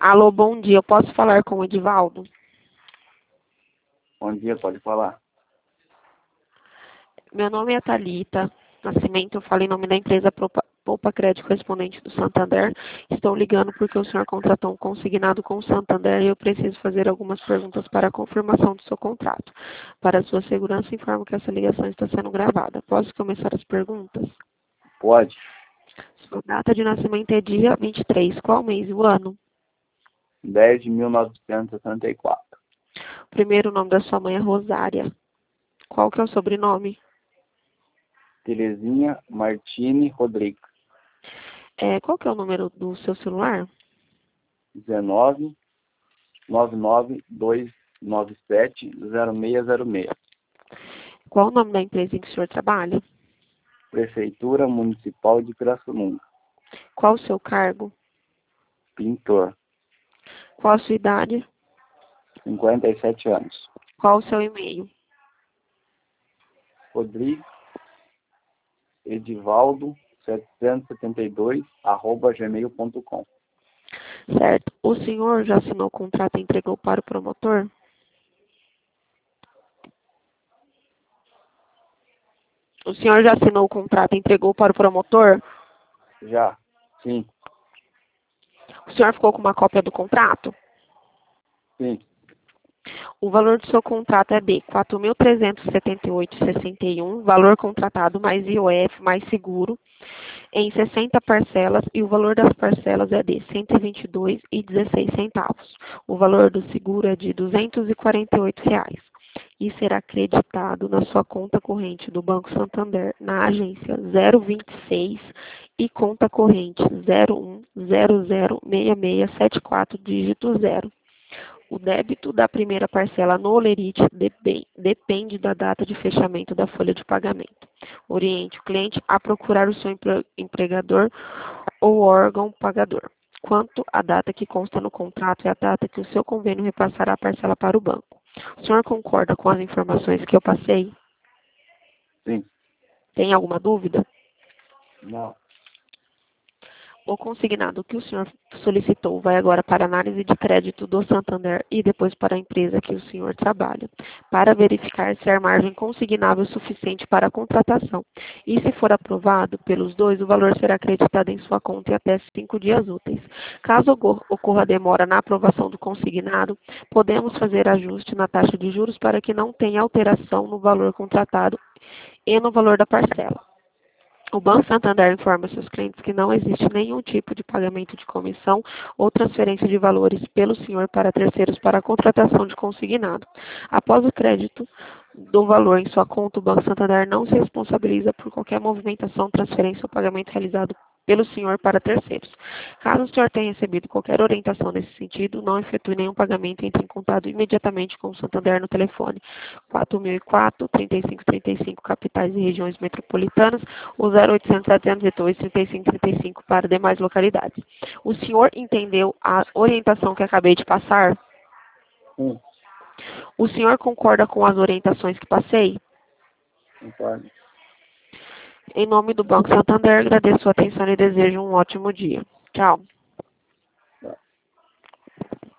Alô, bom dia. Eu posso falar com o Edivaldo? Bom dia, pode falar. Meu nome é Thalita Nascimento. Eu falo em nome da empresa Poupa Crédito Correspondente do Santander. Estou ligando porque o senhor contratou um consignado com o Santander e eu preciso fazer algumas perguntas para a confirmação do seu contrato. Para sua segurança, informo que essa ligação está sendo gravada. Posso começar as perguntas? Pode. Sua data de nascimento é dia 23. Qual mês e o ano? 10 de 1964. O primeiro nome da sua mãe é Rosária. Qual que é o sobrenome? Terezinha Martini Rodrigues. Qual que é o número do seu celular? 19 99 297 0606. Qual o nome da empresa em que o senhor trabalha? Prefeitura Municipal de Pirassununga. Qual o seu cargo? Pintor. Qual a sua idade? 57 anos. Qual o seu e-mail? Rodrigues Edivaldo 772 @gmail.com. Certo. O senhor já assinou o contrato e entregou para o promotor? O senhor já assinou o contrato e entregou para o promotor? Já? Sim. O senhor ficou com uma cópia do contrato? Sim. O valor do seu contrato é de R$ 4.378,61, valor contratado mais IOF mais seguro, em 60 parcelas, e o valor das parcelas é de R$ 122,16. O valor do seguro é de R$ 248 e será creditado na sua conta corrente do Banco Santander, na agência 026 e conta corrente 01006674, dígito 0. O débito da primeira parcela no Olerite depende da data de fechamento da folha de pagamento. Oriente o cliente a procurar o seu empregador ou órgão pagador. Quanto à data que consta no contrato, é a data que o seu convênio repassará a parcela para o banco. O senhor concorda com as informações que eu passei? Sim. Tem alguma dúvida? Não. O consignado que o senhor solicitou vai agora para análise de crédito do Santander e depois para a empresa que o senhor trabalha, para verificar se há margem consignável suficiente para a contratação. E se for aprovado pelos dois, o valor será acreditado em sua conta em até 5 dias úteis. Caso ocorra demora na aprovação do consignado, podemos fazer ajuste na taxa de juros para que não tenha alteração no valor contratado e no valor da parcela. O Banco Santander informa seus clientes que não existe nenhum tipo de pagamento de comissão ou transferência de valores pelo senhor para terceiros para a contratação de consignado. Após o crédito do valor em sua conta, o Banco Santander não se responsabiliza por qualquer movimentação, transferência ou pagamento realizado pelo senhor para terceiros. Caso o senhor tenha recebido qualquer orientação nesse sentido, não efetue nenhum pagamento e entre em contato imediatamente com o Santander no telefone 4004-3535, capitais e regiões metropolitanas, ou 0800 702 3535 para demais localidades. O senhor entendeu a orientação que acabei de passar? Sim. O senhor concorda com as orientações que passei? Concordo. Em nome do Banco Santander, agradeço a atenção e desejo um ótimo dia. Tchau.